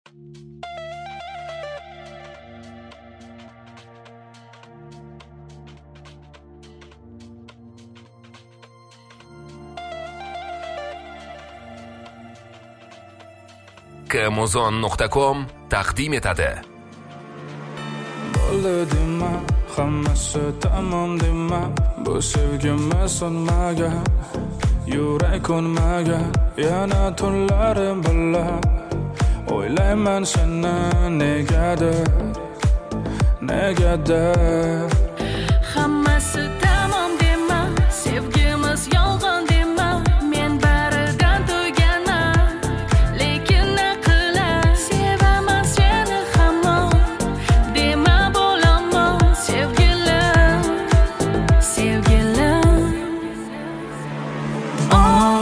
Kmuzon.com taqdim etadi. Bo'ldi dema, hammasi tamom dema, bu sevgimga sonmagan, yurak ko'nmagan, yana tunlarim birga o'ylayman seni negadir. Hammasi tamom dema, sevgimiz yolg'on dema, men baridan to'yganman, lekin naqilay sevaman seni hamon dema bo'laman sevgilim, sevgilim. Oh,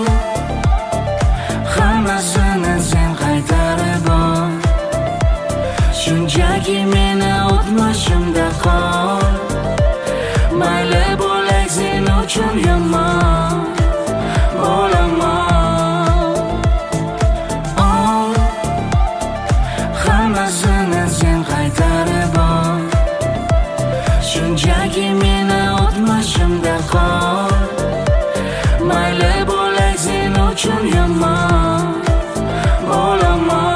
hammasini sen qaytarib ol, shunchaki meni o'tmishimda qol. Mayli bo'lay sen uchun yomon bo'laman. Oh, hammasini sen qaytarib ol, shunchaki meni o'tmishimda qol. Mayli bo'lay sen uchun yomon bo'laman.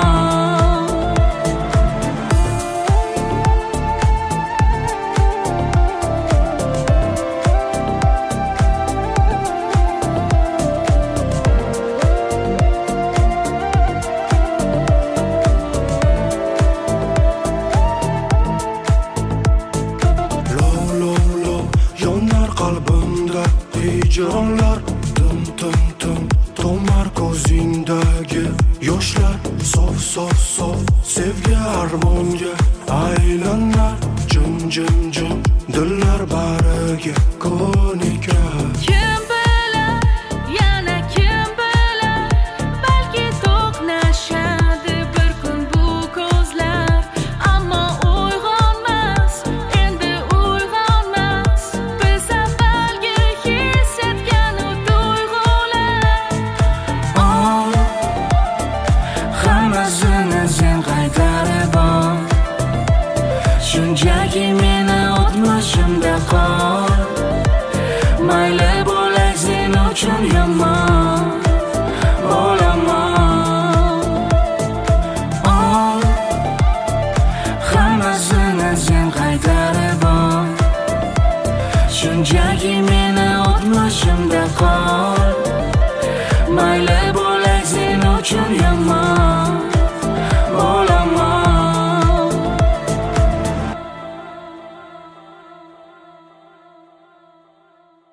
Hicranlar tum tum tum, tomar ko'zingdagi yoshlar sof sof sof, sevgi armonga aylanar. Jim jim jim, dillar bariga ko'nikar. Kim bilan, yana kim bilan, balki to'qnashadi bir kun bu ko'zlar, ammo uyg'onmas, endi uyg'onmas biz avvalgi his etgan u tuyg'ular. Oh, hammasini sen qaytarib ol, shunchaki meni o'tmishimda qol. Mayli bo'lay sen uchun yomon bo'laman. Oh, hammasini sen qaytarib ol, shunchaki meni o'tmishimda qol.